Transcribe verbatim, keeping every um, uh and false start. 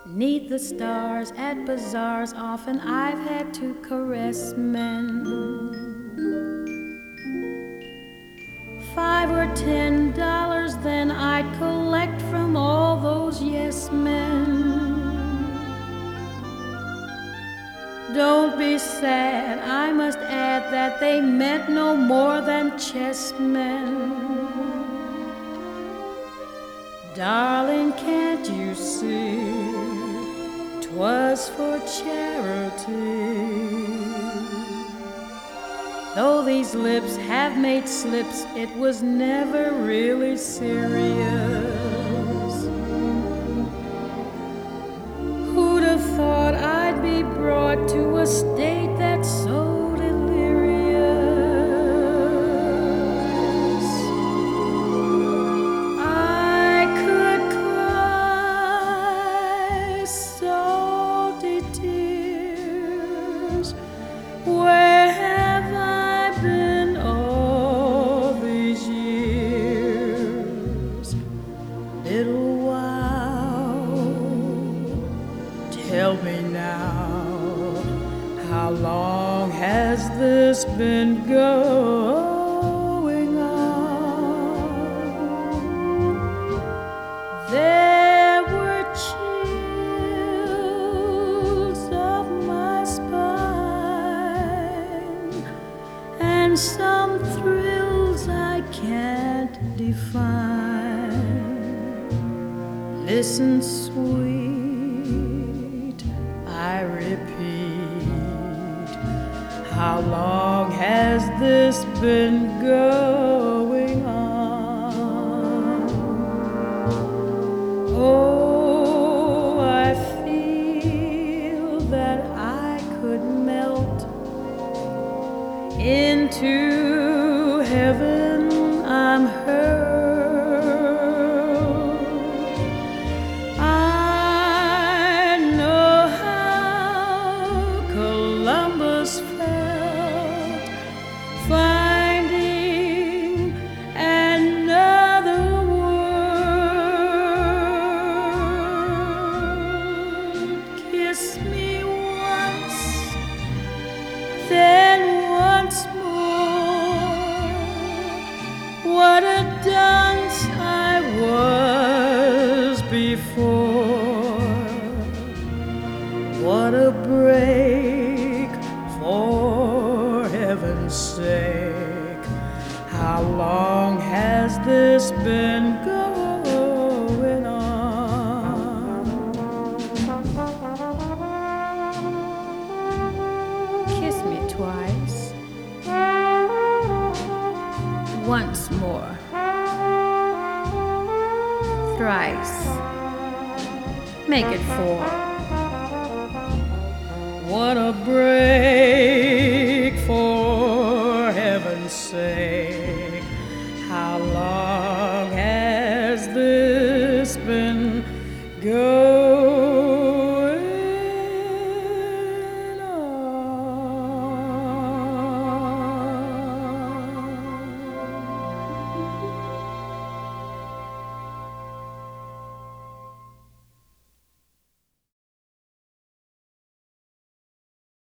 'Neath the stars at bazaars, often I've had to caress men. Five or ten dollars, then I'd collect from all those yes men. Don't be sad, I must add that they meant no more than chessmen. Darling, can't you see, 'twas for charity. Though these lips have made slips, it was never really serious. Who'd have thought I'd be brought to a state that's so delirious? I could cry salty tears. Where have I been all these years? Little while, tell me now, how long has this been going on? There were chills of my spine, and some thrills I can't define. Listen, sweet, I repeat, how long has this been going on? Oh, I feel that I could melt into heaven. I'm hurt. I know how Columbus felt, finding another world. Kiss me once, then once more. What a dunce I was before. What a break, for heaven's sake. How long has this been going on? Kiss me twice, once more, thrice, make it four. What a break, for heaven's sake. How long has this been going